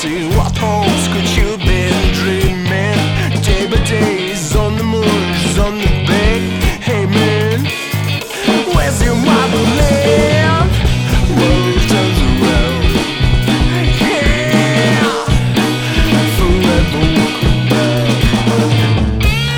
fancy? What hopes could you been dreaming? Day by days on the moors, on the bay. Hey man, where's your mother live? World turns around. Yeah, forever walk around.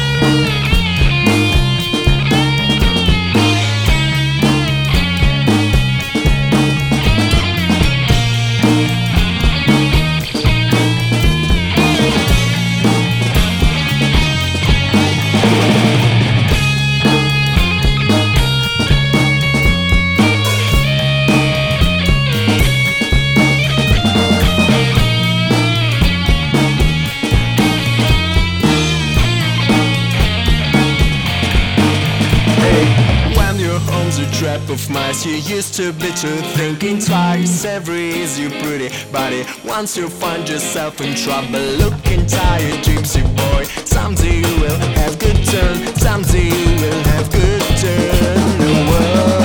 Home's a trap of mice. You used to be too thinking twice. Every is your pretty body. Once you find yourself in trouble, looking tired, gypsy boy. Someday you will have good turn. Someday you will have good turn. The world